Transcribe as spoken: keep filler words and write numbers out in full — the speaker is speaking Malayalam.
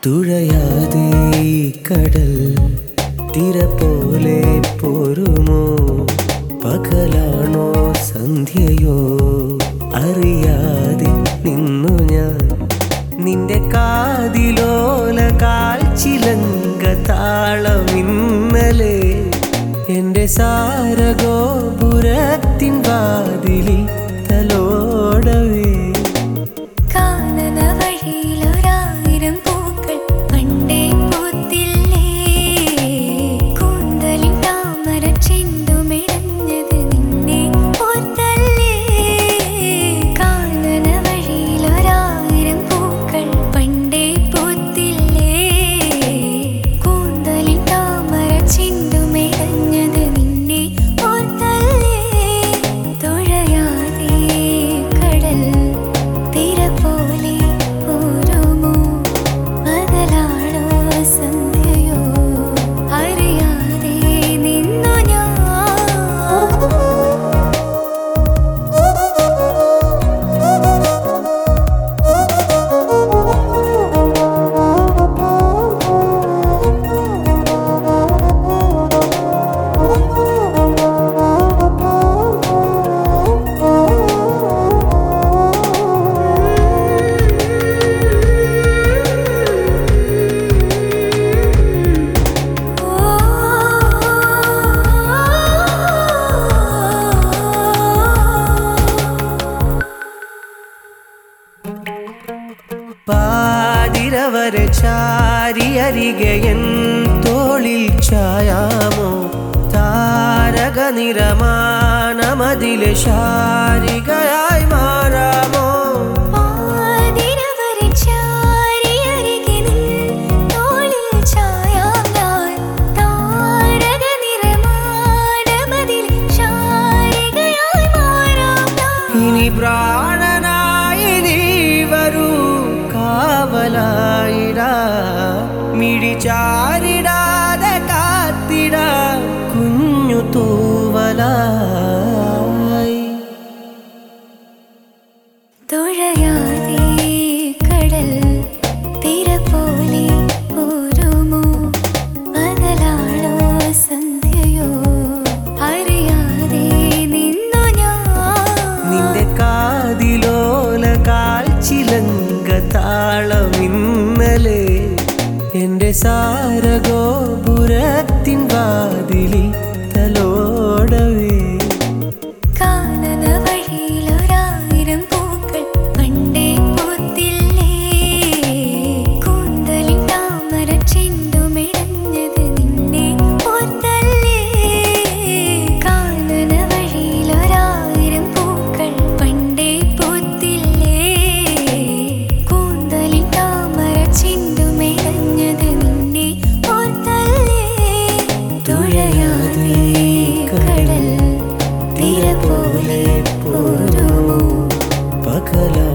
തുഴയാതെ കടൽ തിര പോലെ പോരുമോ പകലാണോ സന്ധ്യയോ അറിയാതെ നിന്നു ഞാൻ നിന്റെ കാതിലോല കാൽച്ചിലങ്ക താളം ഇന്നലെ എന്റെ സാരഗോപുരത്തിൻ വാതിലിൽ തലോടവേ പാതിരവരെ ചാരി അരികെയൻ തോളിൽ ചായാമോ താരക നിറമാനമതിലെ ശാരികയായി മാറാമോ ഇനി പ്രാണനായി നീ വരൂ കാവലായിടാ മിഴിചാരിടാതെ കാത്തിടാ കുഞ്ഞു തൂവലായി തുഴയാതെ കടൽ തിര പോലെ പോരുമോ പകലാണോ സന്ധ്യയോ അറിയാതെ നിന്നു ഞാൻ നിന്റെ കാതിലോല കാൽച്ചിലങ്ക താളം ഇന്നലെ എന്റെ സാരഗോപുരത്തിൻ വാതിലിൽ തലോടവേ തുഴയാതെ കടൽ തിര പോലെ പോരുമോ പകല